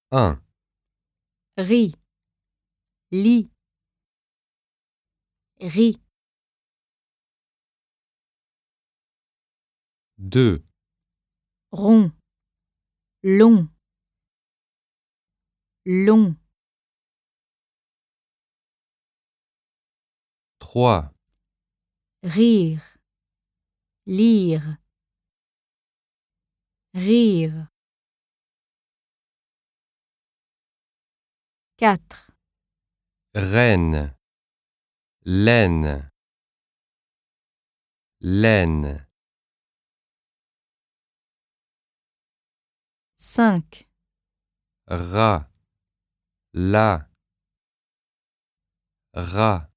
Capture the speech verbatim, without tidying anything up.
un, riz, lit, riz, deux, rond, long, long, trois, rire, lire, rire. Quatre, reine, laine, laine, cinq, rat, la, rat.